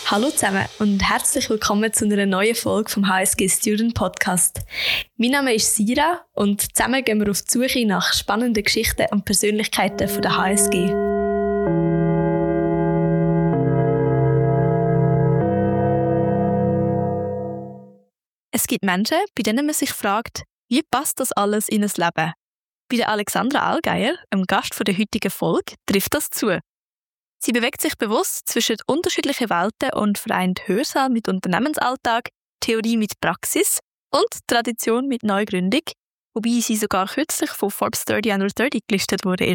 Hallo zusammen und herzlich willkommen zu einer neuen Folge vom HSG Student Podcast. Mein Name ist Sira und zusammen gehen wir auf die Suche nach spannenden Geschichten und Persönlichkeiten von der HSG. Es gibt Menschen, bei denen man sich fragt, wie passt das alles in ein Leben? Bei der Alexandra Allgeier, einem Gast der heutigen Folge, trifft das zu. Sie bewegt sich bewusst zwischen unterschiedlichen Welten und vereint Hörsaal mit Unternehmensalltag, Theorie mit Praxis und Tradition mit Neugründung, wobei sie sogar kürzlich von Forbes 30 Under 30 gelistet wurde.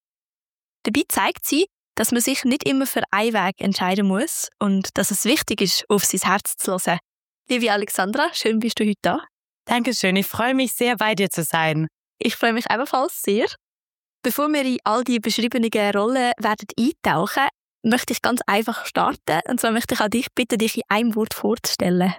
Dabei zeigt sie, dass man sich nicht immer für einen Weg entscheiden muss und dass es wichtig ist, auf sein Herz zu hören. Liebe Alexandra, schön bist du heute da. Dankeschön, ich freue mich sehr, bei dir zu sein. Ich freue mich ebenfalls sehr. Bevor wir in all die beschriebenen Rollen werden eintauchen, möchte ich ganz einfach starten. Und zwar möchte ich auch dich bitten, dich in einem Wort vorzustellen.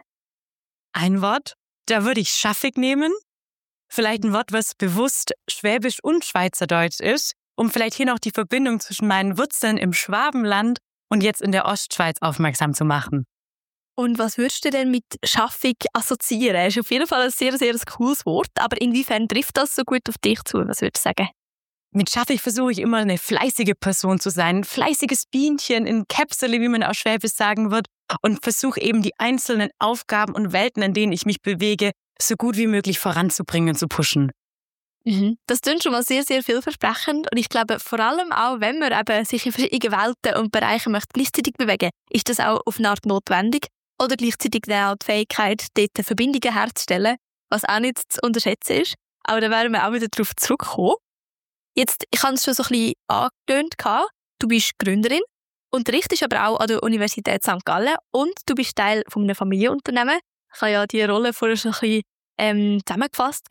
Ein Wort? Da würde ich schaffig nehmen. Vielleicht ein Wort, was bewusst Schwäbisch und Schweizerdeutsch ist, um vielleicht hier noch die Verbindung zwischen meinen Wurzeln im Schwabenland und jetzt in der Ostschweiz aufmerksam zu machen. Und was würdest du denn mit schaffig assoziieren? Das ist auf jeden Fall ein sehr, sehr cooles Wort. Aber inwiefern trifft das so gut auf dich zu? Was würdest du sagen? Mit schaffig versuche ich immer eine fleißige Person zu sein, ein fleißiges Bienchen in Käpsele, wie man auf Schwäbisch sagen wird, und versuche eben die einzelnen Aufgaben und Welten, in denen ich mich bewege, so gut wie möglich voranzubringen und zu pushen. Das klingt schon mal sehr, sehr vielversprechend und ich glaube, vor allem auch, wenn man eben sich in verschiedenen Welten und Bereichen möchte gleichzeitig bewegen, ist das auch auf eine Art notwendig oder gleichzeitig auch die Fähigkeit, dort Verbindungen herzustellen, was auch nicht zu unterschätzen ist. Aber da werden wir auch wieder darauf zurückkommen. Jetzt, ich habe es schon so ein bisschen angetönt. Du bist Gründerin, unterrichtest aber auch an der Universität St. Gallen und du bist Teil von einem Familienunternehmen. Ich habe ja die Rolle vorher schon ein bisschen zusammengefasst.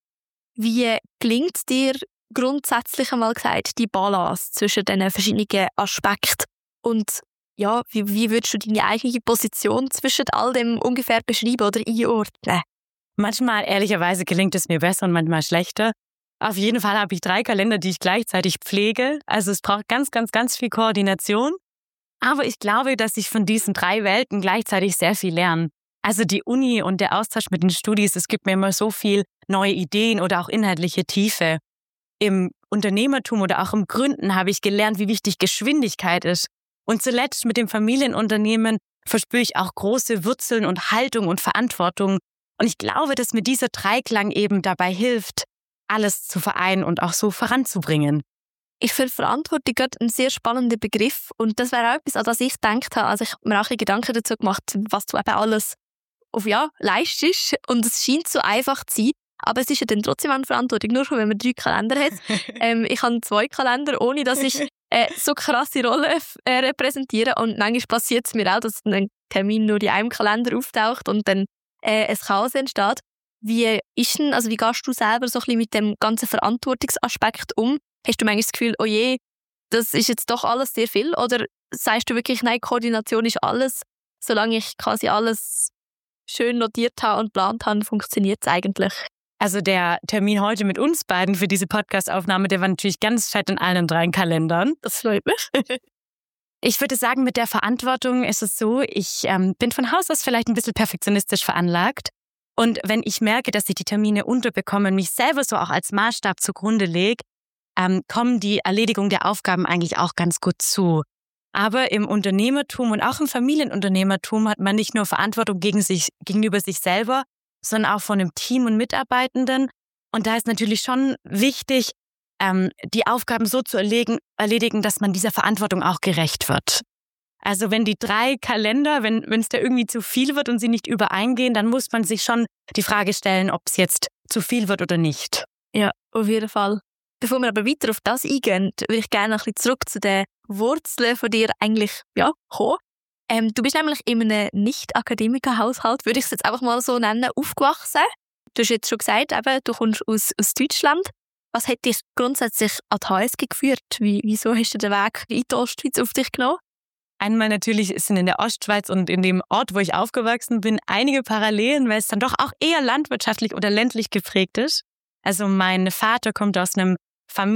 Wie gelingt es dir grundsätzlich einmal gesagt, die Balance zwischen diesen verschiedenen Aspekten? Und ja, wie würdest du deine eigene Position zwischen all dem ungefähr beschreiben oder einordnen? Manchmal, ehrlicherweise, gelingt es mir besser und manchmal schlechter. Auf jeden Fall habe ich 3 Kalender, die ich gleichzeitig pflege. Also es braucht ganz, ganz, ganz viel Koordination. Aber ich glaube, dass ich von diesen 3 Welten gleichzeitig sehr viel lerne. Also die Uni und der Austausch mit den Studis, es gibt mir immer so viel neue Ideen oder auch inhaltliche Tiefe. Im Unternehmertum oder auch im Gründen habe ich gelernt, wie wichtig Geschwindigkeit ist. Und zuletzt mit dem Familienunternehmen verspüre ich auch große Wurzeln und Haltung und Verantwortung. Und ich glaube, dass mir dieser Dreiklang eben dabei hilft, alles zu vereinen und auch so voranzubringen. Ich finde Verantwortung gerade ein sehr spannender Begriff und das wäre auch etwas, an das ich gedacht habe. Also ich habe mir auch ein bisschen Gedanken dazu gemacht, was du eben alles leistest und es scheint so einfach zu sein, aber es ist ja dann trotzdem eine Verantwortung, nur schon, wenn man 3 Kalender hat. Ich habe 2 Kalender, ohne dass ich so krasse Rollen repräsentiere und manchmal passiert es mir auch, dass ein Termin nur in einem Kalender auftaucht und dann ein Chaos entsteht. Wie gehst du selber so ein bisschen mit dem ganzen Verantwortungsaspekt um? Hast du manchmal das Gefühl, oh je, das ist jetzt doch alles sehr viel? Oder sagst du wirklich, nein, Koordination ist alles, solange ich quasi alles schön notiert habe und geplant habe, funktioniert es eigentlich? Also der Termin heute mit uns beiden für diese Podcast-Aufnahme, der war natürlich ganz fett in allen 3 Kalendern. Das freut mich. Ich würde sagen, mit der Verantwortung ist es so, ich bin von Haus aus vielleicht ein bisschen perfektionistisch veranlagt. Und wenn ich merke, dass ich die Termine unterbekomme und mich selber so auch als Maßstab zugrunde lege, kommen die Erledigung der Aufgaben eigentlich auch ganz gut zu. Aber im Unternehmertum und auch im Familienunternehmertum hat man nicht nur Verantwortung gegenüber sich selber, sondern auch von einem Team und Mitarbeitenden. Und da ist natürlich schon wichtig, die Aufgaben so zu erledigen, dass man dieser Verantwortung auch gerecht wird. Also wenn die 3 Kalender, wenn es da irgendwie zu viel wird und sie nicht übereingehen, dann muss man sich schon die Frage stellen, ob es jetzt zu viel wird oder nicht. Ja, auf jeden Fall. Bevor wir aber weiter auf das eingehen, würde ich gerne ein bisschen zurück zu den Wurzeln von dir eigentlich kommen. Du bist nämlich in einem Nicht-Akademiker-Haushalt, würde ich es jetzt einfach mal so nennen, aufgewachsen. Du hast jetzt schon gesagt, eben, du kommst aus Deutschland. Was hat dich grundsätzlich an die HSG geführt? Wieso hast du den Weg in die Ostschweiz auf dich genommen? Einmal natürlich sind in der Ostschweiz und in dem Ort, wo ich aufgewachsen bin, einige Parallelen, weil es dann doch auch eher landwirtschaftlich oder ländlich geprägt ist. Also mein Vater kommt aus einem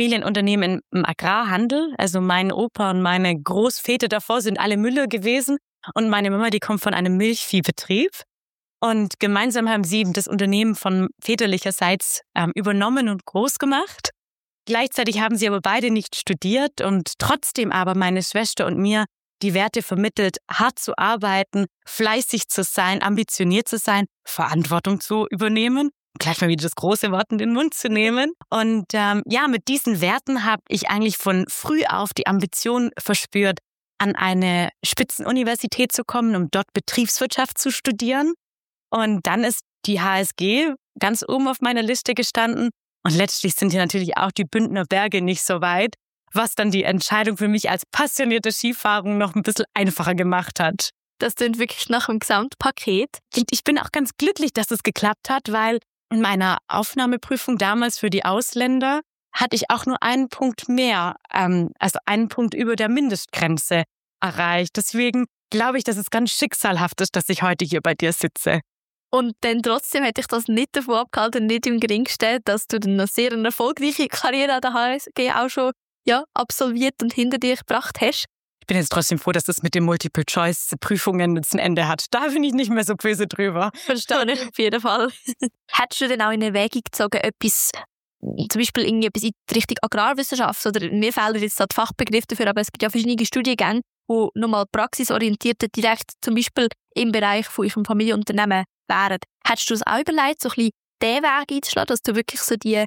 Familienunternehmen im Agrarhandel. Also mein Opa und meine Großväter davor sind alle Müller gewesen. und meine Mama, die kommt von einem Milchviehbetrieb. Und gemeinsam haben sie das Unternehmen von väterlicherseits übernommen und groß gemacht. Gleichzeitig haben sie aber beide nicht studiert und trotzdem aber meine Schwester und mir die Werte vermittelt, hart zu arbeiten, fleißig zu sein, ambitioniert zu sein, Verantwortung zu übernehmen, gleich mal wieder das große Wort in den Mund zu nehmen. Und mit diesen Werten habe ich eigentlich von früh auf die Ambition verspürt, an eine Spitzenuniversität zu kommen, um dort Betriebswirtschaft zu studieren. Und dann ist die HSG ganz oben auf meiner Liste gestanden. Und letztlich sind hier natürlich auch die Bündner Berge nicht so weit, was dann die Entscheidung für mich als passionierte Skifahrerin noch ein bisschen einfacher gemacht hat. Das klingt wirklich nach einem Gesamtpaket. Und ich bin auch ganz glücklich, dass es geklappt hat, weil in meiner Aufnahmeprüfung damals für die Ausländer hatte ich auch nur einen Punkt mehr, also einen Punkt über der Mindestgrenze erreicht. Deswegen glaube ich, dass es ganz schicksalhaft ist, dass ich heute hier bei dir sitze. Und dann trotzdem hätte ich das nicht davon abgehalten, nicht im Geringsten, dass du dann eine sehr erfolgreiche Karriere an der HSG auch schon absolviert und hinter dir gebracht hast. Ich bin jetzt trotzdem froh, dass das mit den Multiple-Choice-Prüfungen jetzt ein Ende hat. Da bin ich nicht mehr so böse drüber. Verstehe ich auf jeden Fall. Hättest du denn auch in Erwägung gezogen, etwas, zum Beispiel irgendetwas in die Richtung Agrarwissenschaft, oder mir fehlen jetzt da die Fachbegriffe dafür, aber es gibt ja verschiedene Studiengänge, die nochmal praxisorientierte direkt zum Beispiel im Bereich von eurem Familienunternehmen wären. Hättest du es auch überlegt, so ein bisschen den Weg einzuschlagen, dass du wirklich so die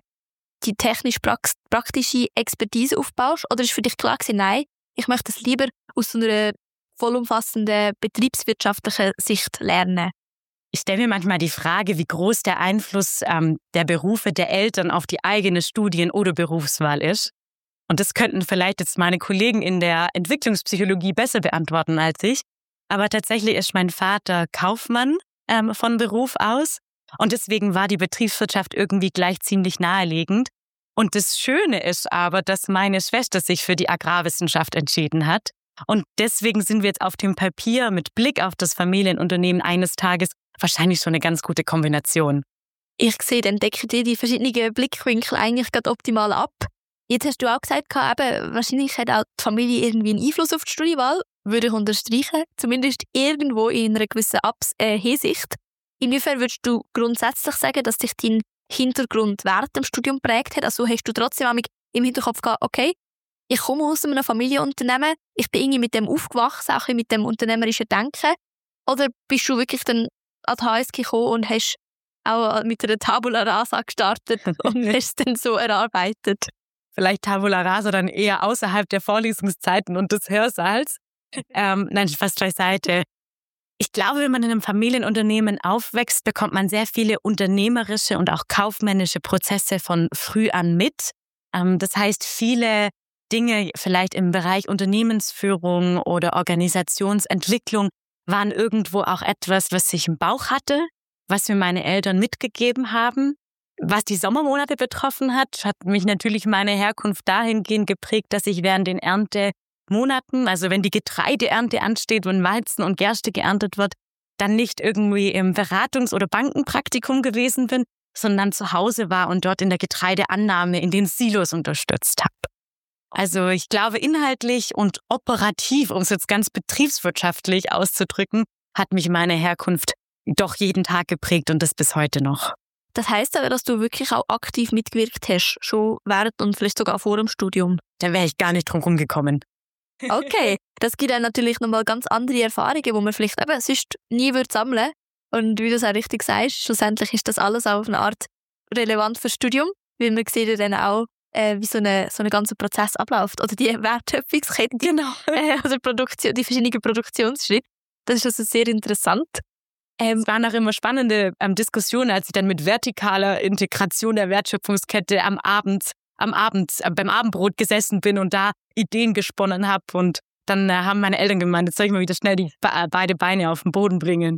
technisch-praktische Expertise aufbaust? Oder ist für dich klar gewesen, nein, ich möchte es lieber aus so einer vollumfassenden betriebswirtschaftlichen Sicht lernen? Ich stelle mir manchmal die Frage, wie groß der Einfluss der Berufe der Eltern auf die eigene Studien- oder Berufswahl ist. Und das könnten vielleicht jetzt meine Kollegen in der Entwicklungspsychologie besser beantworten als ich. Aber tatsächlich ist mein Vater Kaufmann von Beruf aus. Und deswegen war die Betriebswirtschaft irgendwie gleich ziemlich naheliegend. Und das Schöne ist aber, dass meine Schwester sich für die Agrarwissenschaft entschieden hat. Und deswegen sind wir jetzt auf dem Papier mit Blick auf das Familienunternehmen eines Tages wahrscheinlich schon eine ganz gute Kombination. Ich sehe, dann decken dir die verschiedenen Blickwinkel eigentlich gerade optimal ab. Jetzt hast du auch gesagt, eben, wahrscheinlich hat auch die Familie irgendwie einen Einfluss auf die Studienwahl. Würde ich unterstreichen. Zumindest irgendwo in einer gewissen Hinsicht. Inwiefern würdest du grundsätzlich sagen, dass dich dein Hintergrund während dem Studium geprägt hat? Also hast du trotzdem im Hinterkopf gehabt, okay, ich komme aus einem Familienunternehmen, ich bin irgendwie mit dem aufgewachsen, auch mit dem unternehmerischen Denken. Oder bist du wirklich dann an die HSG gekommen und hast auch mit einer Tabula Rasa gestartet und hast es dann so erarbeitet? Vielleicht Tabula Rasa dann eher außerhalb der Vorlesungszeiten und des Hörsaals. Nein, Spaß beiseite. Ich glaube, wenn man in einem Familienunternehmen aufwächst, bekommt man sehr viele unternehmerische und auch kaufmännische Prozesse von früh an mit. Das heißt, viele Dinge vielleicht im Bereich Unternehmensführung oder Organisationsentwicklung waren irgendwo auch etwas, was ich im Bauch hatte, was mir meine Eltern mitgegeben haben. Was die Sommermonate betroffen hat mich natürlich meine Herkunft dahingehend geprägt, dass ich während den Erntemonaten, also wenn die Getreideernte ansteht, wenn Weizen und Gerste geerntet wird, dann nicht irgendwie im Beratungs- oder Bankenpraktikum gewesen bin, sondern zu Hause war und dort in der Getreideannahme in den Silos unterstützt habe. Also ich glaube, inhaltlich und operativ, um es jetzt ganz betriebswirtschaftlich auszudrücken, hat mich meine Herkunft doch jeden Tag geprägt und das bis heute noch. Das heisst aber, dass du wirklich auch aktiv mitgewirkt hast, schon während und vielleicht sogar vor dem Studium. Da wäre ich gar nicht drum rumgekommen. Okay, das gibt dann natürlich nochmal ganz andere Erfahrungen, die man vielleicht eben sonst nie sammeln würde. Und wie du es auch richtig sagst, schlussendlich ist das alles auch auf eine Art relevant fürs Studium, weil man sieht ja dann auch, wie so ein ganzer Prozess abläuft. Oder die Wertschöpfungskette, Genau. Oder die verschiedenen Produktionsschritte. Das ist also sehr interessant. Es waren auch immer spannende Diskussionen, als ich dann mit vertikaler Integration der Wertschöpfungskette beim Abendbrot gesessen bin und da Ideen gesponnen habe. Und dann haben meine Eltern gemeint, jetzt soll ich mal wieder schnell beide Beine auf den Boden bringen.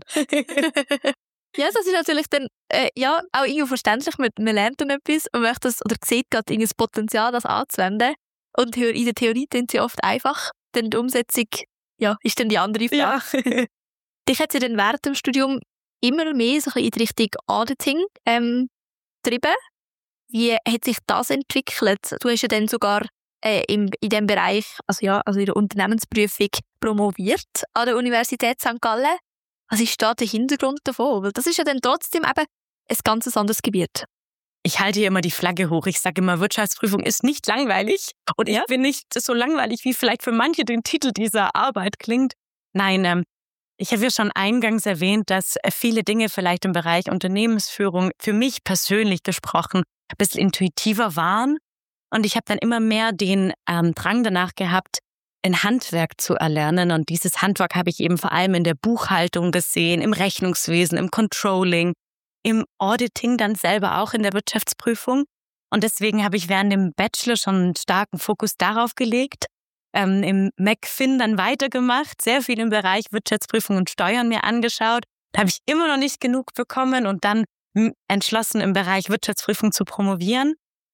Ja, das ist natürlich dann auch irgendwo verständlich. Man lernt dann etwas und möchte das, oder sieht gerade das Potenzial, das anzuwenden. Und in der Theorie sind sie oft einfach. Dann die Umsetzung ist dann die andere Frage. Ja. Dich hat sie dann während dem Studium immer mehr so ein bisschen in die Richtung Auditing getrieben. Wie hat sich das entwickelt? Du hast ja dann sogar in dem Bereich, also in der Unternehmensprüfung promoviert an der Universität St. Gallen. Was ist da der Hintergrund davon? Weil das ist ja dann trotzdem eben ein ganz anderes Gebiet. Ich halte hier immer die Flagge hoch. Ich sage immer, Wirtschaftsprüfung ist nicht langweilig. Und ich bin nicht so langweilig, wie vielleicht für manche den Titel dieser Arbeit klingt. Nein, ich habe ja schon eingangs erwähnt, dass viele Dinge vielleicht im Bereich Unternehmensführung für mich persönlich gesprochen ein bisschen intuitiver waren. Und ich habe dann immer mehr den Drang danach gehabt, ein Handwerk zu erlernen. Und dieses Handwerk habe ich eben vor allem in der Buchhaltung gesehen, im Rechnungswesen, im Controlling, im Auditing dann selber auch in der Wirtschaftsprüfung. Und deswegen habe ich während dem Bachelor schon einen starken Fokus darauf gelegt, im McFin dann weitergemacht, sehr viel im Bereich Wirtschaftsprüfung und Steuern mir angeschaut. Da habe ich immer noch nicht genug bekommen und dann entschlossen, im Bereich Wirtschaftsprüfung zu promovieren.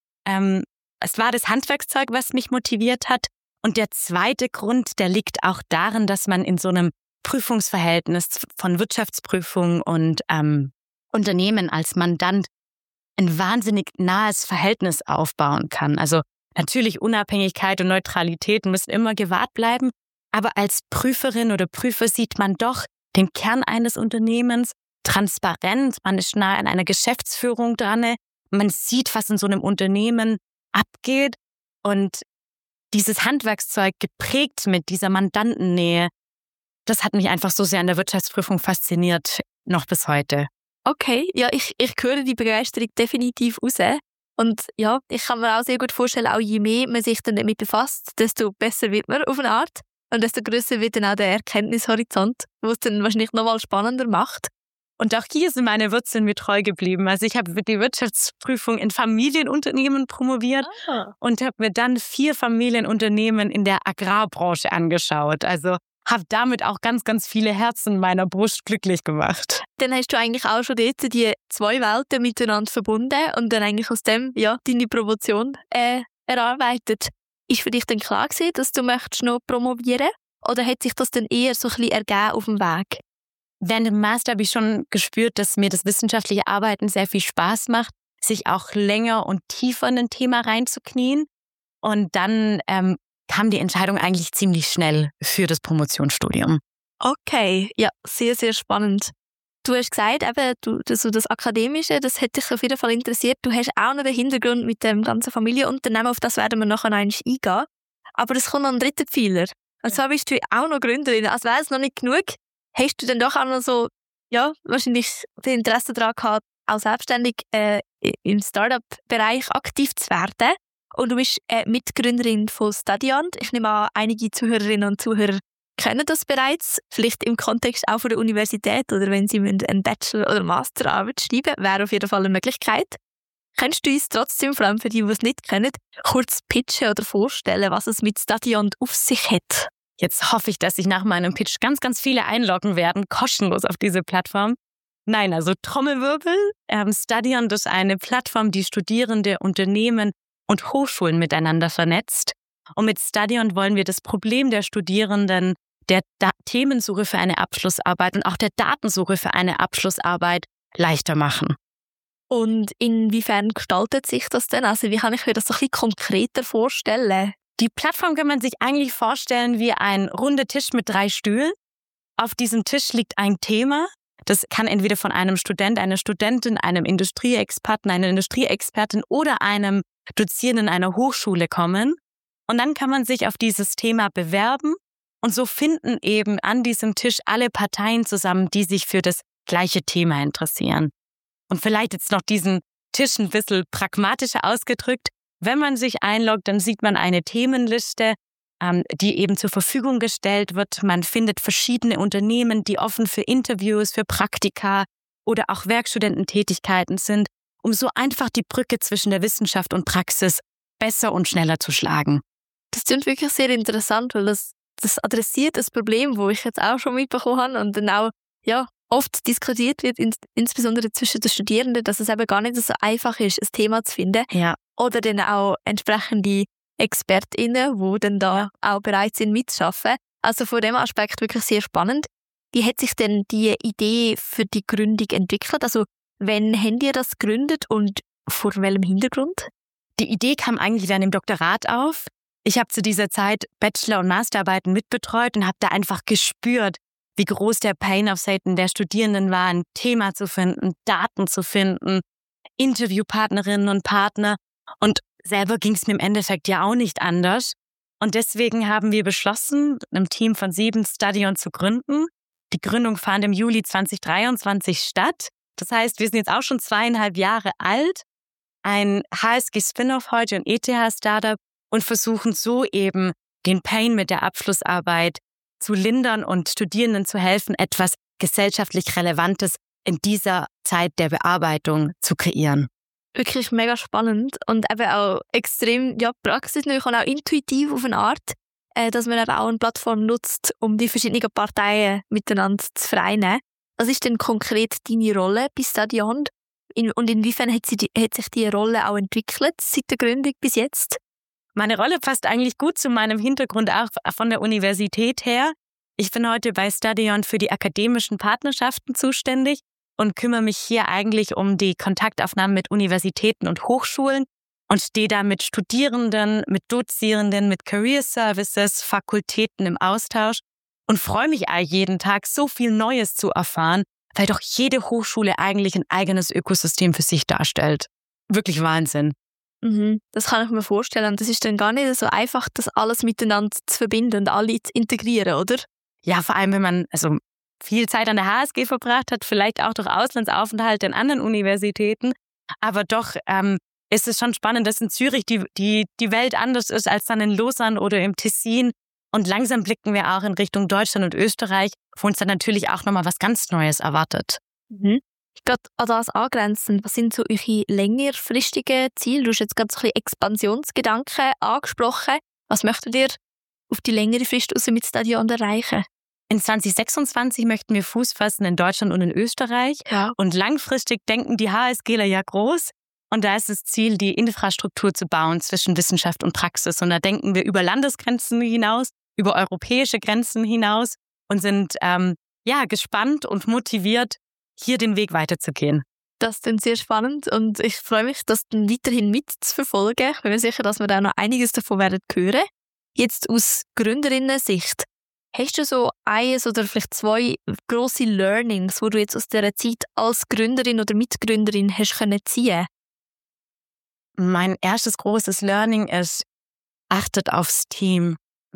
Es war das Handwerkszeug, was mich motiviert hat. Und der zweite Grund, der liegt auch darin, dass man in so einem Prüfungsverhältnis von Wirtschaftsprüfung und Unternehmen als Mandant ein wahnsinnig nahes Verhältnis aufbauen kann. Also natürlich Unabhängigkeit und Neutralität müssen immer gewahrt bleiben, aber als Prüferin oder Prüfer sieht man doch den Kern eines Unternehmens, transparent, man ist nah an einer Geschäftsführung dran, man sieht, was in so einem Unternehmen abgeht und dieses Handwerkszeug geprägt mit dieser Mandantennähe, das hat mich einfach so sehr an der Wirtschaftsprüfung fasziniert, noch bis heute. Okay, ja, ich höre die Begeisterung definitiv raus. Und ja, ich kann mir auch sehr gut vorstellen, auch je mehr man sich dann damit befasst, desto besser wird man auf eine Art. Und desto grösser wird dann auch der Erkenntnishorizont, was es dann wahrscheinlich nochmal spannender macht. Und auch hier sind meine Wurzeln mir treu geblieben. Also ich habe die Wirtschaftsprüfung in Familienunternehmen promoviert und habe mir dann 4 Familienunternehmen in der Agrarbranche angeschaut. Also habe damit auch ganz, ganz viele Herzen meiner Brust glücklich gemacht. Dann hast du eigentlich auch schon dort die 2 Welten miteinander verbunden und dann eigentlich aus dem deine Promotion erarbeitet. Ist für dich dann klar gewesen, dass du möchtest noch promovieren? Oder hat sich das dann eher so ein bisschen ergeben auf dem Weg? Während dem Master habe ich schon gespürt, dass mir das wissenschaftliche Arbeiten sehr viel Spaß macht, sich auch länger und tiefer in ein Thema reinzuknien. Und dann kam die Entscheidung eigentlich ziemlich schnell für das Promotionsstudium. Okay, ja, sehr, sehr spannend. Du hast gesagt, eben, das Akademische, das hat dich auf jeden Fall interessiert. Du hast auch noch den Hintergrund mit dem ganzen Familienunternehmen, auf das werden wir nachher noch eingehen. Aber es kommt noch ein dritter Pfeiler. Und zwar bist du auch noch Gründerin. Als wäre es noch nicht genug, hast du dann doch auch noch so, wahrscheinlich das Interesse daran gehabt, auch selbstständig im Startup-Bereich aktiv zu werden. Und du bist Mitgründerin von Stadiant. Ich nehme an, einige Zuhörerinnen und Zuhörer kennen das bereits. Vielleicht im Kontext auch von der Universität oder wenn sie einen Bachelor- oder Masterarbeit schreiben, wäre auf jeden Fall eine Möglichkeit. Kannst du uns trotzdem, vor allem für die, die es nicht kennen, kurz pitchen oder vorstellen, was es mit Stadiant auf sich hat? Jetzt hoffe ich, dass sich nach meinem Pitch ganz, ganz viele einloggen werden, kostenlos auf diese Plattform. Nein, also Trommelwirbel. Stadiant ist eine Plattform, die Studierende, Unternehmen und Hochschulen miteinander vernetzt. Und mit Stadiant wollen wir das Problem der Studierenden, der Themensuche für eine Abschlussarbeit und auch der Datensuche für eine Abschlussarbeit leichter machen. Und inwiefern gestaltet sich das denn? Also wie kann ich mir das so ein bisschen konkreter vorstellen? Die Plattform kann man sich eigentlich vorstellen wie ein runder Tisch mit 3 Stühlen. Auf diesem Tisch liegt ein Thema. Das kann entweder von einem Student, einer Studentin, einem Industrieexperten, einer Industrieexpertin oder einem Dozierenden einer Hochschule kommen. Und dann kann man sich auf dieses Thema bewerben. Und so finden eben an diesem Tisch alle Parteien zusammen, die sich für das gleiche Thema interessieren. Und vielleicht jetzt noch diesen Tisch ein bisschen pragmatischer ausgedrückt. Wenn man sich einloggt, dann sieht man eine Themenliste, die eben zur Verfügung gestellt wird. Man findet verschiedene Unternehmen, die offen für Interviews, für Praktika oder auch Werkstudententätigkeiten sind, um so einfach die Brücke zwischen der Wissenschaft und Praxis besser und schneller zu schlagen. Das klingt wirklich sehr interessant, weil das adressiert das Problem, wo ich jetzt auch schon mitbekommen habe und dann auch oft diskutiert wird, insbesondere zwischen den Studierenden, dass es eben gar nicht so einfach ist, ein Thema zu finden. Ja. Oder dann auch entsprechende ExpertInnen, die dann da auch bereit sind mitzuarbeiten. Also von dem Aspekt wirklich sehr spannend. Wie hat sich denn die Idee für die Gründung entwickelt? Also wann habt ihr das gegründet und vor welchem Hintergrund? Die Idee kam eigentlich dann im Doktorat auf. Ich habe zu dieser Zeit Bachelor- und Masterarbeiten mitbetreut und habe da einfach gespürt, wie groß der Pain auf Seiten der Studierenden war, ein Thema zu finden, Daten zu finden, Interviewpartnerinnen und Partner. Und selber ging es mir im Endeffekt ja auch nicht anders. Und deswegen haben wir beschlossen, einem Team von 7 Studion zu gründen. Die Gründung fand im Juli 2023 statt. Das heißt, wir sind jetzt auch schon 2,5 Jahre alt, ein HSG-Spin-off heute, ein ETH-Startup und versuchen so eben den Pain mit der Abschlussarbeit zu lindern und Studierenden zu helfen, etwas gesellschaftlich Relevantes in dieser Zeit der Bearbeitung zu kreieren. Wirklich mega spannend und eben auch extrem praxisnah und auch intuitiv auf eine Art, dass man eben auch eine Plattform nutzt, um die verschiedenen Parteien miteinander zu vereinen. Was ist denn konkret deine Rolle bei Stadion und inwiefern hat sich die Rolle auch entwickelt seit der Gründung bis jetzt? Meine Rolle passt eigentlich gut zu meinem Hintergrund auch von der Universität her. Ich bin heute bei Stadion für die akademischen Partnerschaften zuständig und kümmere mich hier eigentlich um die Kontaktaufnahmen mit Universitäten und Hochschulen und stehe da mit Studierenden, mit Dozierenden, mit Career Services, Fakultäten im Austausch und freue mich jeden Tag, so viel Neues zu erfahren, weil doch jede Hochschule eigentlich ein eigenes Ökosystem für sich darstellt. Wirklich Wahnsinn. Das kann ich mir vorstellen. Das ist dann gar nicht so einfach, das alles miteinander zu verbinden und alle zu integrieren, oder? Ja, vor allem, wenn man viel Zeit an der HSG verbracht hat, vielleicht auch durch Auslandsaufenthalte in anderen Universitäten. Aber doch ist es schon spannend, dass in Zürich die Welt anders ist als dann in Lausanne oder im Tessin. Und langsam blicken wir auch in Richtung Deutschland und Österreich, wo uns dann natürlich auch nochmal was ganz Neues erwartet. Gerade an das angrenzend, was sind so eure längerfristigen Ziele? Du hast jetzt gerade so ein bisschen Expansionsgedanken angesprochen. Was möchtet ihr auf die längere Frist aus mit Stadion erreichen? In 2026 möchten wir Fuß fassen in Deutschland und in Österreich. Ja. Und langfristig denken die HSGler ja groß. Und da ist das Ziel, die Infrastruktur zu bauen zwischen Wissenschaft und Praxis. Und da denken wir über Landesgrenzen hinaus, über europäische Grenzen hinaus und sind gespannt und motiviert, hier den Weg weiterzugehen. Das ist sehr spannend und ich freue mich, das dann weiterhin mitzuverfolgen. Ich bin mir sicher, dass wir da noch einiges davon werden hören. Jetzt aus Gründerinnen-Sicht, hast du so eines oder vielleicht 2 grosse Learnings, die du jetzt aus dieser Zeit als Gründerin oder Mitgründerin hast können ziehen? Mein erstes großes Learning ist, achtet aufs Team.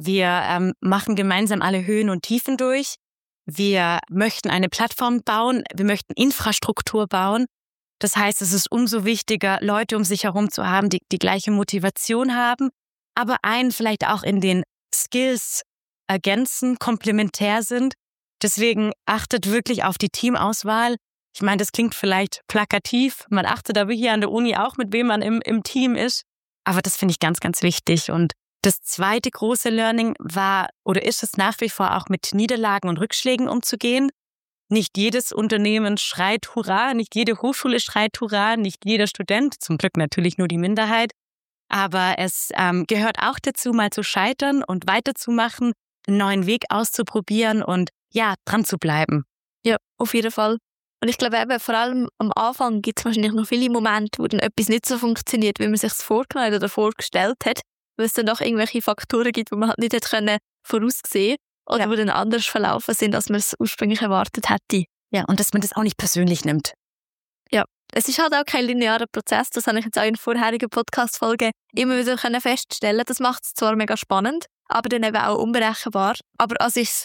Wir machen gemeinsam alle Höhen und Tiefen durch. Wir möchten eine Plattform bauen, wir möchten Infrastruktur bauen. Das heißt, es ist umso wichtiger, Leute um sich herum zu haben, die die gleiche Motivation haben, aber einen vielleicht auch in den Skills ergänzen, komplementär sind. Deswegen achtet wirklich auf die Teamauswahl. Ich meine, das klingt vielleicht plakativ. Man achtet aber hier an der Uni auch, mit wem man im Team ist. Aber das finde ich ganz, ganz wichtig. Und das zweite große Learning war oder ist es nach wie vor auch mit Niederlagen und Rückschlägen umzugehen. Nicht jedes Unternehmen schreit Hurra, nicht jede Hochschule schreit Hurra, nicht jeder Student, zum Glück natürlich nur die Minderheit. Aber es gehört auch dazu, mal zu scheitern und weiterzumachen, einen neuen Weg auszuprobieren und dran zu bleiben. Ja, auf jeden Fall. Und ich glaube eben, vor allem am Anfang gibt es wahrscheinlich noch viele Momente, wo dann etwas nicht so funktioniert, wie man sich es vorgenommen oder vorgestellt hat, weil es dann doch irgendwelche Faktoren gibt, die man halt nicht hätte voraussehen können oder die dann anders verlaufen sind, als man es ursprünglich erwartet hätte. Ja, und dass man das auch nicht persönlich nimmt. Ja, es ist halt auch kein linearer Prozess, das habe ich jetzt auch in vorherigen Podcast-Folgen immer wieder feststellen. Das macht es zwar mega spannend, aber dann eben auch unberechenbar. Aber hat sich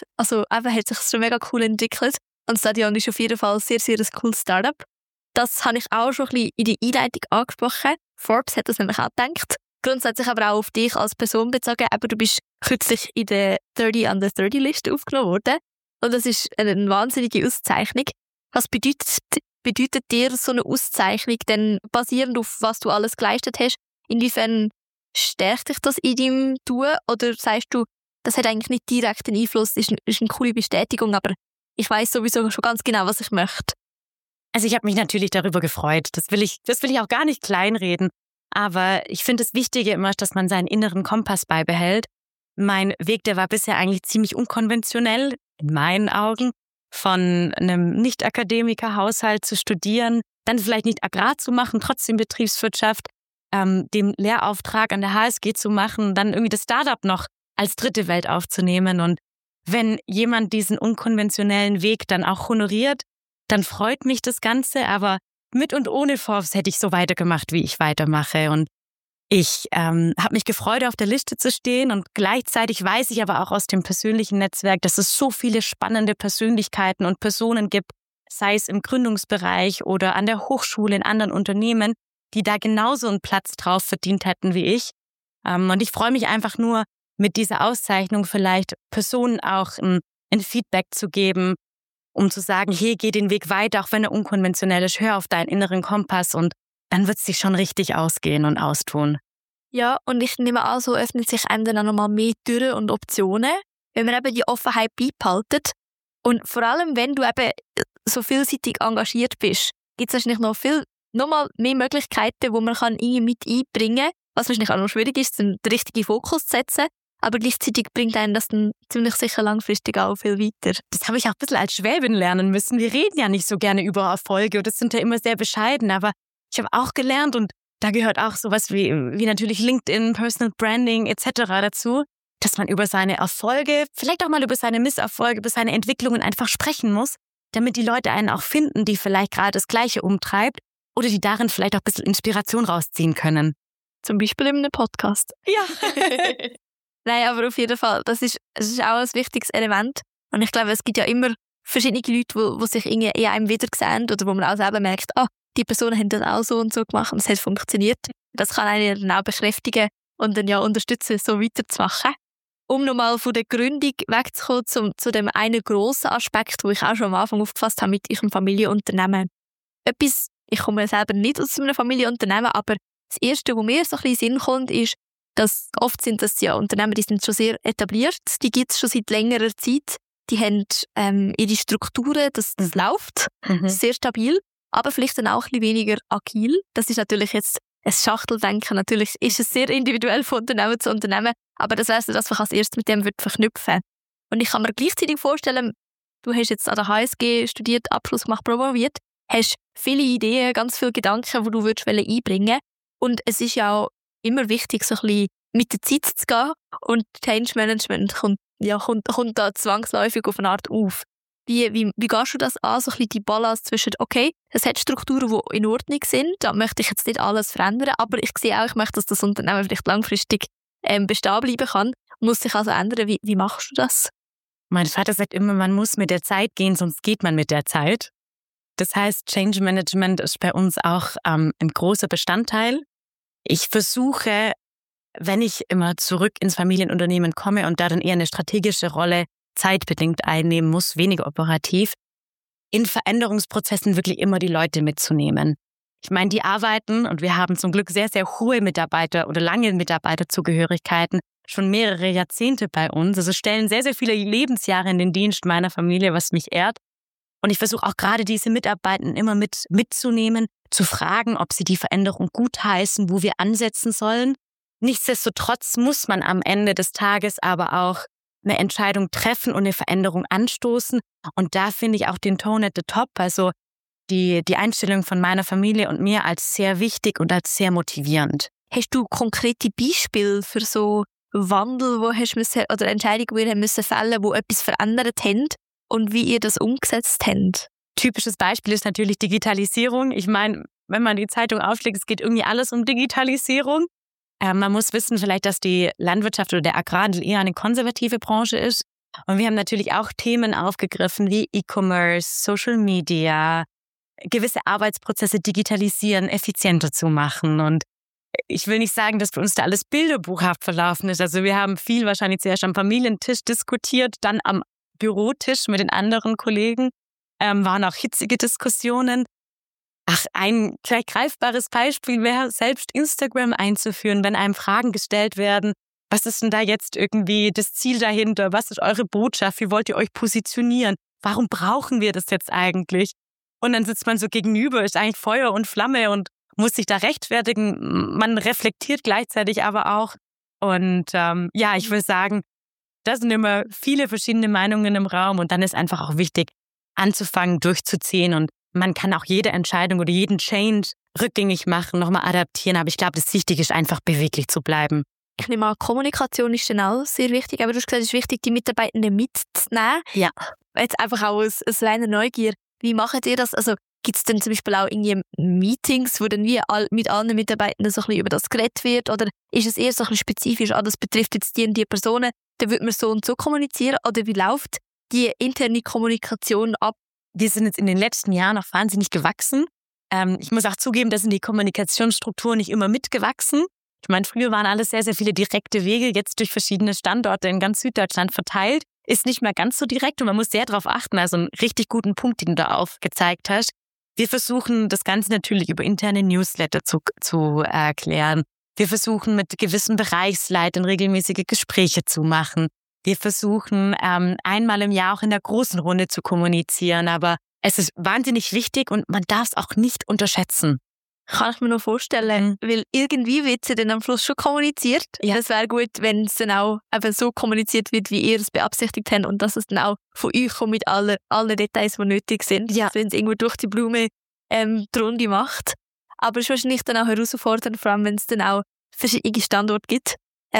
schon mega cool entwickelt. Und Stadion ist auf jeden Fall sehr, sehr ein cooles Startup. Das habe ich auch schon ein bisschen in der Einleitung angesprochen. Forbes hat das nämlich auch gedacht. Grundsätzlich aber auch auf dich als Person bezogen. Aber du bist kürzlich in der 30 Under 30 Liste aufgenommen worden. Und das ist eine wahnsinnige Auszeichnung. Was bedeutet dir so eine Auszeichnung denn basierend auf was du alles geleistet hast? Inwiefern stärkt dich das in deinem Tun? Oder sagst du, das hat eigentlich nicht direkt einen Einfluss, ist eine coole Bestätigung, aber ich weiss sowieso schon ganz genau, was ich möchte. Also ich habe mich natürlich darüber gefreut. Das will ich auch gar nicht kleinreden. Aber ich finde das Wichtige immer, dass man seinen inneren Kompass beibehält. Mein Weg, der war bisher eigentlich ziemlich unkonventionell, in meinen Augen. Von einem Nicht-Akademiker-Haushalt zu studieren, dann vielleicht nicht Agrar zu machen, trotzdem Betriebswirtschaft. dem Lehrauftrag an der HSG zu machen, dann irgendwie das Startup noch als dritte Welt aufzunehmen. Und wenn jemand diesen unkonventionellen Weg dann auch honoriert, dann freut mich das Ganze. Aber mit und ohne Forbes hätte ich so weitergemacht, wie ich weitermache. Und ich habe mich gefreut, auf der Liste zu stehen. Und gleichzeitig weiß ich aber auch aus dem persönlichen Netzwerk, dass es so viele spannende Persönlichkeiten und Personen gibt, sei es im Gründungsbereich oder an der Hochschule, in anderen Unternehmen, die da genauso einen Platz drauf verdient hätten wie ich. Und ich freue mich einfach nur, mit dieser Auszeichnung vielleicht Personen auch ein Feedback zu geben, um zu sagen, hey, geh den Weg weiter, auch wenn er unkonventionell ist, hör auf deinen inneren Kompass und dann wird es sich schon richtig ausgehen und austun. Ja, und ich nehme an, so öffnet sich einem dann auch nochmal mehr Türen und Optionen, wenn man eben die Offenheit beibehaltet. Und vor allem, wenn du eben so vielseitig engagiert bist, gibt es wahrscheinlich noch mal mehr Möglichkeiten, wo man kann irgendwie mit einbringen kann, was wahrscheinlich auch noch schwierig ist, den richtigen Fokus zu setzen. Aber gleichzeitig bringt einen das dann ziemlich sicher langfristig auch viel weiter. Das habe ich auch ein bisschen als Schwäbin lernen müssen. Wir reden ja nicht so gerne über Erfolge und das sind ja immer sehr bescheiden. Aber ich habe auch gelernt und da gehört auch sowas wie natürlich LinkedIn, Personal Branding etc. dazu, dass man über seine Erfolge, vielleicht auch mal über seine Misserfolge, über seine Entwicklungen einfach sprechen muss, damit die Leute einen auch finden, die vielleicht gerade das Gleiche umtreibt oder die darin vielleicht auch ein bisschen Inspiration rausziehen können. Zum Beispiel in einem Podcast. Ja. Nein, aber auf jeden Fall, das ist auch ein wichtiges Element. Und ich glaube, es gibt ja immer verschiedene Leute, die sich irgendwie in einem wiedersehen oder wo man auch selber merkt, die Personen haben das auch so und so gemacht und es hat funktioniert. Das kann einen dann auch bekräftigen und dann ja unterstützen, so weiterzumachen. Um nochmal von der Gründung wegzukommen zu dem einen grossen Aspekt, den ich auch schon am Anfang aufgefasst habe mit eurem Familienunternehmen. Ich komme selber nicht aus einem Familienunternehmen, aber das Erste, was mir so ein bisschen in den Sinn kommt, ist, dass oft sind das ja Unternehmen, die sind schon sehr etabliert, die gibt es schon seit längerer Zeit, die haben ihre Strukturen, das läuft, sehr stabil, aber vielleicht dann auch ein bisschen weniger agil. Das ist natürlich jetzt ein Schachteldenken, natürlich ist es sehr individuell von Unternehmen zu Unternehmen, aber das wäre so, dass man als erstes mit dem verknüpfen. Und ich kann mir gleichzeitig vorstellen, du hast jetzt an der HSG studiert, Abschluss gemacht, promoviert, hast viele Ideen, ganz viele Gedanken, die du einbringen willst. Und es ist ja auch immer wichtig, so ein bisschen mit der Zeit zu gehen. Und Change Management kommt da zwangsläufig auf eine Art auf. Wie gehst du das an, so ein bisschen die Balance zwischen, okay, es hat Strukturen, die in Ordnung sind, da möchte ich jetzt nicht alles verändern, aber ich sehe auch, ich möchte, dass das Unternehmen vielleicht langfristig bestehen bleiben kann, muss sich also ändern. Wie machst du das? Mein Vater sagt immer, man muss mit der Zeit gehen, sonst geht man mit der Zeit. Das heißt, Change Management ist bei uns auch ein großer Bestandteil. Ich versuche, wenn ich immer zurück ins Familienunternehmen komme und da dann eher eine strategische Rolle zeitbedingt einnehmen muss, weniger operativ, in Veränderungsprozessen wirklich immer die Leute mitzunehmen. Ich meine, die arbeiten und wir haben zum Glück sehr, sehr hohe Mitarbeiter oder lange Mitarbeiterzugehörigkeiten, schon mehrere Jahrzehnte bei uns. Also stellen sehr, sehr viele Lebensjahre in den Dienst meiner Familie, was mich ehrt. Und ich versuche auch gerade diese Mitarbeitenden immer mitzunehmen, zu fragen, ob sie die Veränderung gutheißen, wo wir ansetzen sollen. Nichtsdestotrotz muss man am Ende des Tages aber auch eine Entscheidung treffen und eine Veränderung anstoßen. Und da finde ich auch den Tone at the top, also die Einstellung von meiner Familie und mir als sehr wichtig und als sehr motivierend. Hast du konkrete Beispiele für so Wandel, wo hast müssen, oder Entscheidungen, die ihr müssen fällen, wo etwas verändert haben und wie ihr das umgesetzt habt? Typisches Beispiel ist natürlich Digitalisierung. Ich meine, wenn man die Zeitung aufschlägt, es geht irgendwie alles um Digitalisierung. Man muss wissen vielleicht, dass die Landwirtschaft oder der Agrarhandel eher eine konservative Branche ist. Und wir haben natürlich auch Themen aufgegriffen wie E-Commerce, Social Media, gewisse Arbeitsprozesse digitalisieren, effizienter zu machen. Und ich will nicht sagen, dass bei uns da alles bilderbuchhaft verlaufen ist. Also wir haben viel wahrscheinlich zuerst am Familientisch diskutiert, dann am Bürotisch mit den anderen Kollegen. Waren auch hitzige Diskussionen. Ein gleich greifbares Beispiel wäre, selbst Instagram einzuführen, wenn einem Fragen gestellt werden. Was ist denn da jetzt irgendwie das Ziel dahinter? Was ist eure Botschaft? Wie wollt ihr euch positionieren? Warum brauchen wir das jetzt eigentlich? Und dann sitzt man so gegenüber, ist eigentlich Feuer und Flamme und muss sich da rechtfertigen. Man reflektiert gleichzeitig aber auch. Und ich will sagen, da sind immer viele verschiedene Meinungen im Raum und dann ist einfach auch wichtig, anzufangen, durchzuziehen. Und man kann auch jede Entscheidung oder jeden Change rückgängig machen, nochmal adaptieren. Aber ich glaube, das Wichtige ist einfach beweglich zu bleiben. Ich nehme an, Kommunikation ist dann auch sehr wichtig. Aber du hast gesagt, es ist wichtig, die Mitarbeitenden mitzunehmen. Ja. Jetzt einfach auch aus reiner Neugier. Wie macht ihr das? Also gibt es dann zum Beispiel auch irgendwie Meetings, wo dann wie mit allen Mitarbeitenden so ein bisschen über das geredet wird? Oder ist es eher so ein bisschen spezifisch, das betrifft jetzt die und die Personen, dann wird man so und so kommunizieren? Oder wie läuft die interne Kommunikation ab? Wir sind jetzt in den letzten Jahren noch wahnsinnig gewachsen. Ich muss auch zugeben, da sind die Kommunikationsstrukturen nicht immer mitgewachsen. Ich meine, früher waren alles sehr, sehr viele direkte Wege, jetzt durch verschiedene Standorte in ganz Süddeutschland verteilt. Ist nicht mehr ganz so direkt und man muss sehr darauf achten. Also einen richtig guten Punkt, den du da aufgezeigt hast. Wir versuchen das Ganze natürlich über interne Newsletter zu erklären. Wir versuchen mit gewissen Bereichsleitern regelmäßige Gespräche zu machen. Wir versuchen einmal im Jahr auch in der großen Runde zu kommunizieren. Aber es ist wahnsinnig wichtig und man darf es auch nicht unterschätzen. Kann ich mir noch vorstellen, weil irgendwie wird sie dann am Schluss schon kommuniziert. Ja. Es wäre gut, wenn es dann auch eben so kommuniziert wird, wie ihr es beabsichtigt habt und dass es dann auch von euch kommt mit allen Details, die nötig sind. Ja. Wenn es irgendwo durch die Blume die Runde macht. Aber es ist wahrscheinlich dann auch herausfordernd, vor allem wenn es dann auch verschiedene Standorte gibt,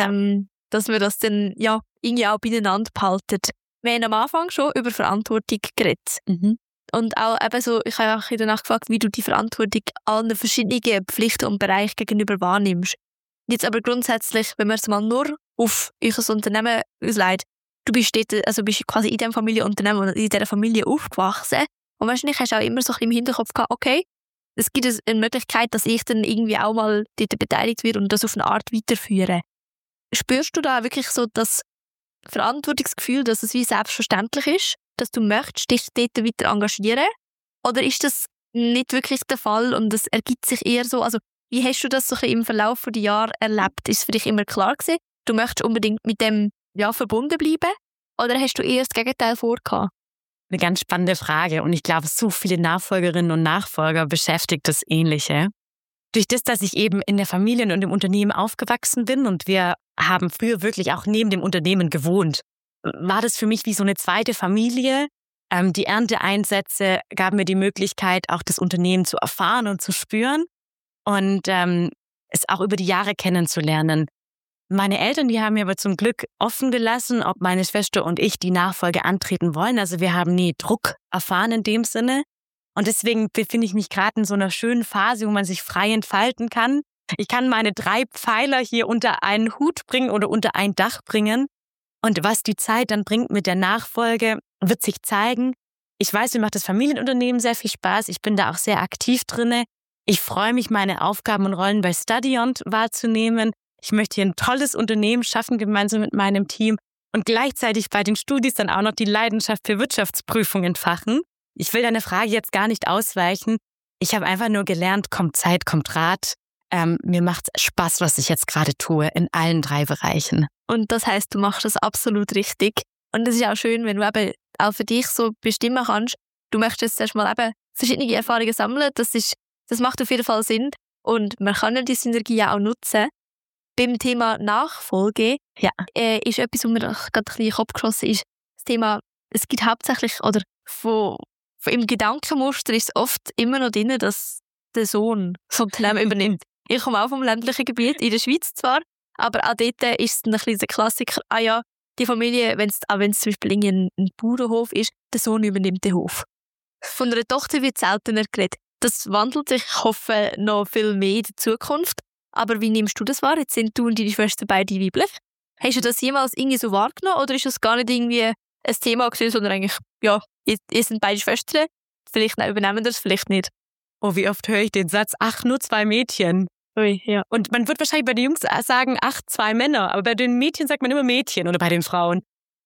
dass man das dann ja irgendwie auch beieinander behaltet. Wir haben am Anfang schon über Verantwortung geredet. Mhm. Und auch eben so, ich habe auch danach gefragt, wie du die Verantwortung allen verschiedenen Pflichten und Bereichen gegenüber wahrnimmst. Jetzt aber grundsätzlich, wenn man es mal nur auf euer Unternehmen auslegt, du bist dort, also bist quasi in diesem Familienunternehmen und in dieser Familie aufgewachsen und wahrscheinlich hast du auch immer so ein bisschen im Hinterkopf gehabt, okay, es gibt eine Möglichkeit, dass ich dann irgendwie auch mal dort beteiligt werde und das auf eine Art weiterführe. Spürst du da wirklich so das Verantwortungsgefühl, dass es wie selbstverständlich ist, dass du möchtest dich dort weiter engagieren? Oder ist das nicht wirklich der Fall und es ergibt sich eher so? Also wie hast du das so ein bisschen im Verlauf der Jahre erlebt? Ist es für dich immer klar gewesen, du möchtest unbedingt mit dem verbunden bleiben? Oder hast du eher das Gegenteil vorgehabt? Eine ganz spannende Frage und ich glaube, so viele Nachfolgerinnen und Nachfolger beschäftigt das Ähnliche. Durch das, dass ich eben in der Familie und im Unternehmen aufgewachsen bin und wir haben früher wirklich auch neben dem Unternehmen gewohnt, war das für mich wie so eine zweite Familie. Die Ernteeinsätze gaben mir die Möglichkeit, auch das Unternehmen zu erfahren und zu spüren und es auch über die Jahre kennenzulernen. Meine Eltern, die haben mir aber zum Glück offen gelassen, ob meine Schwester und ich die Nachfolge antreten wollen. Also wir haben nie Druck erfahren in dem Sinne. Und deswegen befinde ich mich gerade in so einer schönen Phase, wo man sich frei entfalten kann. Ich kann meine 3 Pfeiler hier unter einen Hut bringen oder unter ein Dach bringen. Und was die Zeit dann bringt mit der Nachfolge, wird sich zeigen. Ich weiß, mir macht das Familienunternehmen sehr viel Spaß. Ich bin da auch sehr aktiv drinne. Ich freue mich, meine Aufgaben und Rollen bei Studyont wahrzunehmen. Ich möchte hier ein tolles Unternehmen schaffen, gemeinsam mit meinem Team. Und gleichzeitig bei den Studis dann auch noch die Leidenschaft für Wirtschaftsprüfung entfachen. Ich will deine Frage jetzt gar nicht ausweichen. Ich habe einfach nur gelernt, kommt Zeit, kommt Rat. Mir macht Spaß, was ich jetzt gerade tue, in allen 3 Bereichen. Und das heisst, du machst das absolut richtig. Und es ist auch schön, wenn du eben auch für dich so bestimmen kannst, du möchtest jetzt erstmal eben verschiedene Erfahrungen sammeln. Das macht auf jeden Fall Sinn. Und man kann ja die Synergie auch nutzen. Beim Thema Nachfolge ist etwas, was mir gerade ein bisschen in den Kopf geschossen ist. Das Thema, es gibt hauptsächlich, oder im Gedankenmuster ist es oft immer noch drin, dass der Sohn das Unternehmen übernimmt. Ich komme auch vom ländlichen Gebiet, in der Schweiz zwar, aber auch dort ist es ein bisschen der Klassiker, die Familie, wenn es zum Beispiel ein Bauernhof ist, der Sohn übernimmt den Hof. Von einer Tochter wird seltener geredet. Das wandelt sich, ich hoffe, noch viel mehr in der Zukunft. Aber wie nimmst du das wahr? Jetzt sind du und deine Schwester beide weiblich. Hast du das jemals irgendwie so wahrgenommen oder ist das gar nicht irgendwie ein Thema gewesen, sondern eigentlich, ihr sind beide Schwestern, vielleicht übernehmen das, vielleicht nicht. Oh, wie oft höre ich den Satz, ach, nur 2 Mädchen. Ui, ja. Und man wird wahrscheinlich bei den Jungs sagen, ach, 2 Männer. Aber bei den Mädchen sagt man immer Mädchen oder bei den Frauen.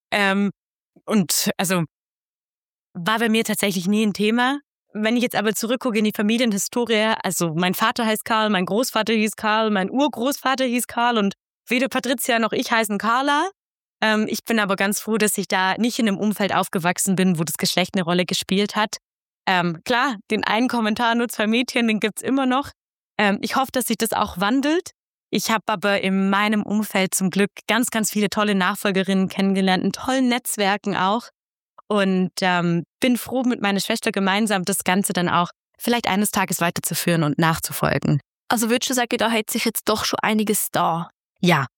Und also war bei mir tatsächlich nie ein Thema. Wenn ich jetzt aber zurückgucke in die Familienhistorie, also mein Vater heißt Karl, mein Großvater hieß Karl, mein Urgroßvater hieß Karl und weder Patricia noch ich heißen Carla. Ich bin aber ganz froh, dass ich da nicht in einem Umfeld aufgewachsen bin, wo das Geschlecht eine Rolle gespielt hat. Klar, den einen Kommentar, nur 2 Mädchen, den gibt's immer noch. Ich hoffe, dass sich das auch wandelt. Ich habe aber in meinem Umfeld zum Glück ganz, ganz viele tolle Nachfolgerinnen kennengelernt, in tollen Netzwerken auch. Und bin froh, mit meiner Schwester gemeinsam das Ganze dann auch vielleicht eines Tages weiterzuführen und nachzufolgen. Also würdest du sagen, da hat sich jetzt doch schon einiges da? Ja.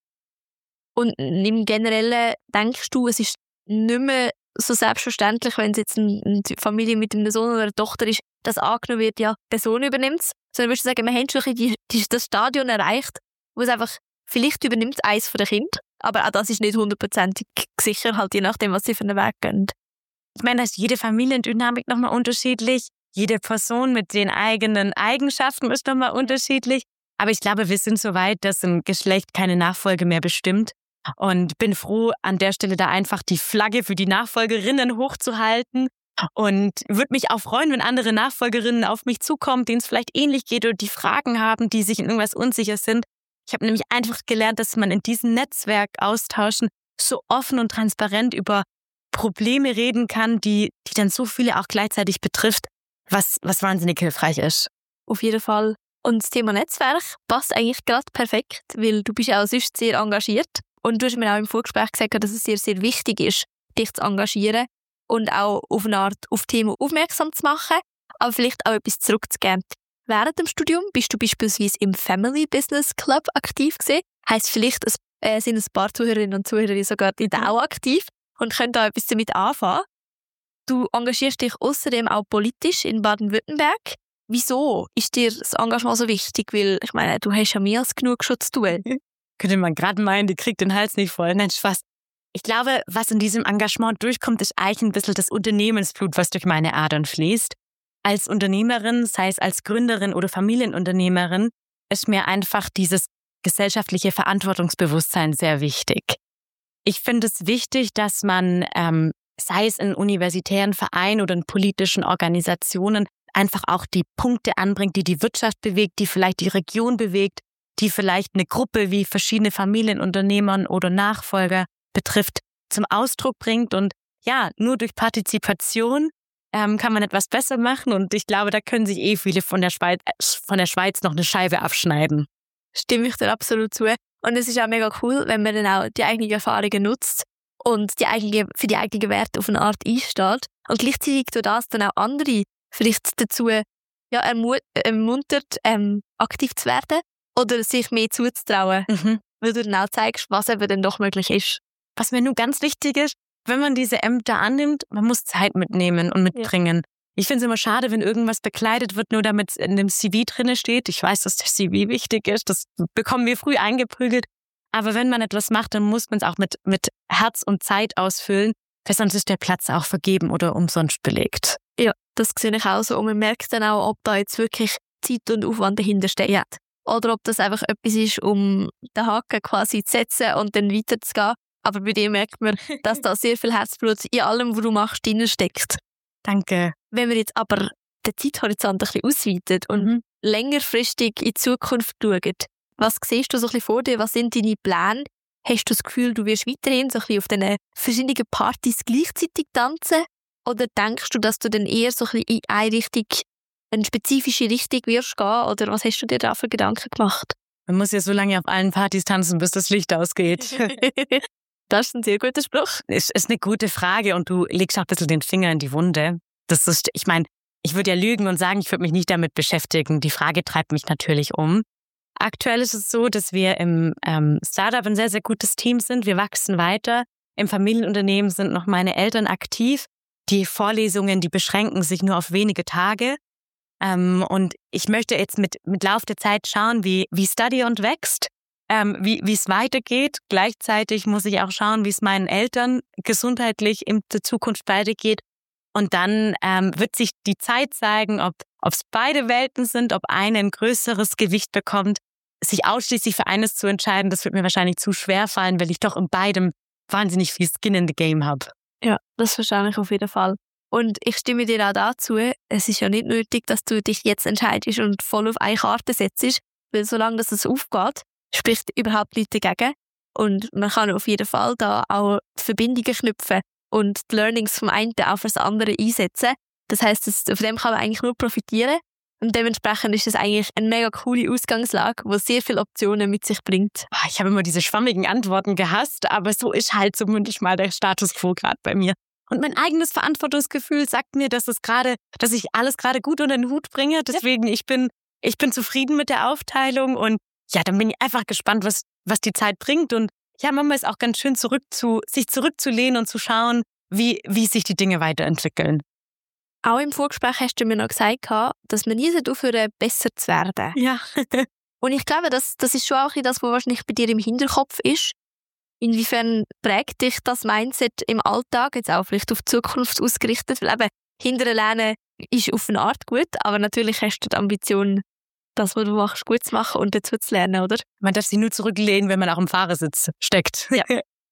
Und im Generellen denkst du, es ist nicht mehr so selbstverständlich, wenn es jetzt eine Familie mit einem Sohn oder einer Tochter ist, dass angenommen wird, ja, der Sohn übernimmt es. Sondern würdest du sagen, wir haben schon das Stadion erreicht, wo es einfach vielleicht übernimmt eins von den Kindern, aber auch das ist nicht 100%ig sicher, halt je nachdem, was sie für einen Weg gehen. Ich meine, da ist jede Familiendynamik nochmal unterschiedlich. Jede Person mit den eigenen Eigenschaften ist nochmal unterschiedlich. Aber ich glaube, wir sind so weit, dass ein Geschlecht keine Nachfolge mehr bestimmt. Und bin froh, an der Stelle da einfach die Flagge für die Nachfolgerinnen hochzuhalten. Und würde mich auch freuen, wenn andere Nachfolgerinnen auf mich zukommen, denen es vielleicht ähnlich geht oder die Fragen haben, die sich in irgendwas unsicher sind. Ich habe nämlich einfach gelernt, dass man in diesem Netzwerk austauschen so offen und transparent über Probleme reden kann, die dann so viele auch gleichzeitig betrifft, was wahnsinnig hilfreich ist. Auf jeden Fall. Und das Thema Netzwerk passt eigentlich gerade perfekt, weil du bist ja auch sonst sehr engagiert. Und du hast mir auch im Vorgespräch gesagt, dass es sehr, sehr wichtig ist, dich zu engagieren und auch auf eine Art auf Themen aufmerksam zu machen, aber vielleicht auch etwas zurückzugeben. Während dem Studium bist du beispielsweise im Family Business Club aktiv gewesen. Heisst, vielleicht sind ein paar Zuhörerinnen und Zuhörer sogar auch aktiv und können da etwas damit anfangen. Du engagierst dich außerdem auch politisch in Baden-Württemberg. Wieso ist dir das Engagement so wichtig? Weil, ich meine, du hast ja mehr als genug schon zu tun. Könnte man gerade meinen, die kriegt den Hals nicht voll. Nein, Spaß. Ich glaube, was in diesem Engagement durchkommt, ist eigentlich ein bisschen das Unternehmensblut, was durch meine Adern fließt. Als Unternehmerin, sei es als Gründerin oder Familienunternehmerin, ist mir einfach dieses gesellschaftliche Verantwortungsbewusstsein sehr wichtig. Ich finde es wichtig, dass man, sei es in universitären Vereinen oder in politischen Organisationen, einfach auch die Punkte anbringt, die die Wirtschaft bewegt, die vielleicht die Region bewegt, die vielleicht eine Gruppe wie verschiedene Familienunternehmern oder Nachfolger betrifft, zum Ausdruck bringt. Und ja, nur durch Partizipation kann man etwas besser machen. Und ich glaube, da können sich viele von der Schweiz noch eine Scheibe abschneiden. Stimme ich dir absolut zu. Und es ist auch mega cool, wenn man dann auch die eigenen Erfahrungen nutzt und für die eigenen Werte auf eine Art einsteht. Und gleichzeitig tut das dann auch andere vielleicht dazu ermuntert, aktiv zu werden oder sich mehr zuzutrauen, weil du dann auch zeigst, was eben dann doch möglich ist. Was mir nur ganz wichtig ist, wenn man diese Ämter annimmt, man muss Zeit mitnehmen und mitbringen. Ja. Ich finde es immer schade, wenn irgendwas bekleidet wird, nur damit es in dem CV drin steht. Ich weiß, dass der CV wichtig ist, das bekommen wir früh eingeprügelt. Aber wenn man etwas macht, dann muss man es auch mit Herz und Zeit ausfüllen, weil sonst ist der Platz auch vergeben oder umsonst belegt. Ja, das sehe ich auch so. Und man merkt dann auch, ob da jetzt wirklich Zeit und Aufwand dahinter steht. Ja. Oder ob das einfach etwas ist, um den Haken quasi zu setzen und dann weiterzugehen. Aber bei dir merkt man, dass da sehr viel Herzblut in allem, was du machst, drinsteckt. Danke. Wenn wir jetzt aber den Zeithorizont ein bisschen ausweiten und längerfristig in die Zukunft schauen, was siehst du so ein bisschen vor dir? Was sind deine Pläne? Hast du das Gefühl, du wirst weiterhin so ein bisschen auf diesen verschiedenen Partys gleichzeitig tanzen? Oder denkst du, dass du dann eher so ein bisschen in eine spezifische Richtung wirst gehen? Oder was hast du dir da für Gedanken gemacht? Man muss ja so lange auf allen Partys tanzen, bis das Licht ausgeht. Das ist ein sehr guter Spruch. Ist eine gute Frage und du legst auch ein bisschen den Finger in die Wunde. Ich meine, ich würde ja lügen und sagen, ich würde mich nicht damit beschäftigen. Die Frage treibt mich natürlich um. Aktuell ist es so, dass wir im Startup ein sehr, sehr gutes Team sind. Wir wachsen weiter. Im Familienunternehmen sind noch meine Eltern aktiv. Die Vorlesungen, die beschränken sich nur auf wenige Tage. Und ich möchte jetzt mit Lauf der Zeit schauen, wie Studyont wächst, wie es weitergeht. Gleichzeitig muss ich auch schauen, wie es meinen Eltern gesundheitlich in der Zukunft weitergeht. Und dann wird sich die Zeit zeigen, ob es beide Welten sind, ob eine ein größeres Gewicht bekommt. Sich ausschließlich für eines zu entscheiden, das wird mir wahrscheinlich zu schwer fallen, weil ich doch in beidem wahnsinnig viel Skin in the Game habe. Ja, das wahrscheinlich auf jeden Fall. Und ich stimme dir auch dazu, es ist ja nicht nötig, dass du dich jetzt entscheidest und voll auf eine Karte setzt, weil solange das aufgeht, spricht überhaupt nichts dagegen. Und man kann auf jeden Fall da auch die Verbindungen knüpfen und die Learnings vom einen auch für das andere einsetzen. Das heisst, von dem kann man eigentlich nur profitieren. Und dementsprechend ist das eigentlich eine mega coole Ausgangslage, die sehr viele Optionen mit sich bringt. Ich habe immer diese schwammigen Antworten gehasst, aber so ist halt zumindest mal der Status quo gerade bei mir. Und mein eigenes Verantwortungsgefühl sagt mir, dass ich alles gerade gut unter den Hut bringe. Deswegen, ich bin zufrieden mit der Aufteilung und ja, dann bin ich einfach gespannt, was die Zeit bringt. Und ja, manchmal ist auch ganz schön sich zurückzulehnen und zu schauen, wie sich die Dinge weiterentwickeln. Auch im Vorgespräch hast du mir noch gesagt, dass man nie aufhören, besser zu werden. Ja. Und ich glaube, das ist schon auch das, was wahrscheinlich bei dir im Hinterkopf ist. Inwiefern prägt dich das Mindset im Alltag, jetzt auch vielleicht auf die Zukunft ausgerichtet? Weil eben, hinterher lernen ist auf eine Art gut, aber natürlich hast du die Ambition, das, was du machst, gut zu machen und dazu zu lernen, oder? Man darf sich nur zurücklehnen, wenn man auch im Fahrersitz steckt. Ja.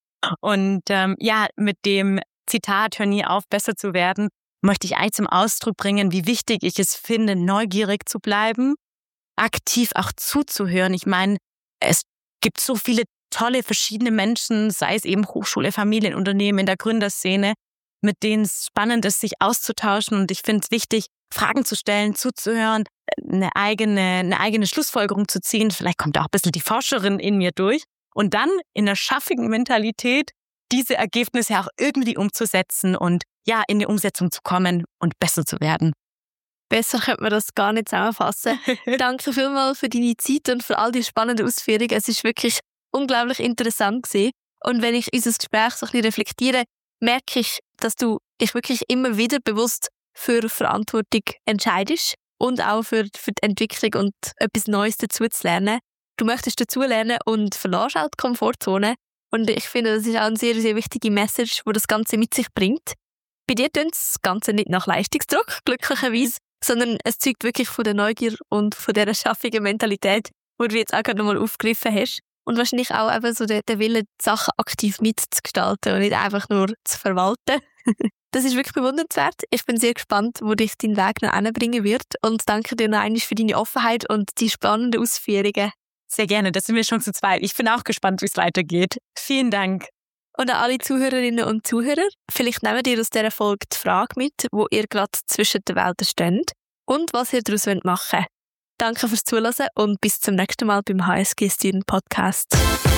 Und mit dem Zitat, hör nie auf, besser zu werden, möchte ich eigentlich zum Ausdruck bringen, wie wichtig ich es finde, neugierig zu bleiben, aktiv auch zuzuhören. Ich meine, es gibt so viele tolle verschiedene Menschen, sei es eben Hochschule, Familienunternehmen in der Gründerszene, mit denen es spannend ist, sich auszutauschen. Und ich finde es wichtig, Fragen zu stellen, zuzuhören, eine eigene Schlussfolgerung zu ziehen. Vielleicht kommt auch ein bisschen die Forscherin in mir durch. Und dann in der schaffigen Mentalität diese Ergebnisse auch irgendwie umzusetzen und ja, in die Umsetzung zu kommen und besser zu werden. Besser könnte man das gar nicht zusammenfassen. Danke vielmals für deine Zeit und für all die spannenden Ausführungen. Es ist wirklich unglaublich interessant gewesen. Und wenn ich unser Gespräch so ein bisschen reflektiere, merke ich, dass du dich wirklich immer wieder bewusst für Verantwortung entscheidest und auch für die Entwicklung und etwas Neues dazu zu lernen. Du möchtest dazulernen und verlässt auch die Komfortzone. Und ich finde, das ist auch eine sehr, sehr wichtige Message, die das Ganze mit sich bringt. Bei dir tönt das Ganze nicht nach Leistungsdruck, glücklicherweise, sondern es zeugt wirklich von der Neugier und von dieser schaffigen Mentalität, die du jetzt auch gerade nochmal aufgegriffen hast. Und wahrscheinlich auch eben so der Wille, die Sachen aktiv mitzugestalten und nicht einfach nur zu verwalten. Das ist wirklich bewundernswert. Ich bin sehr gespannt, wo dich dein Weg noch hinbringen wird. Und danke dir noch einmal für deine Offenheit und die spannenden Ausführungen. Sehr gerne, das sind wir schon zu zweit. Ich bin auch gespannt, wie es weitergeht. Vielen Dank. Und an alle Zuhörerinnen und Zuhörer, vielleicht nehmt ihr aus dieser Folge die Frage mit, wo ihr gerade zwischen den Welten steht und was ihr daraus machen wollt. Danke fürs Zuhören und bis zum nächsten Mal beim HSG Student Podcast.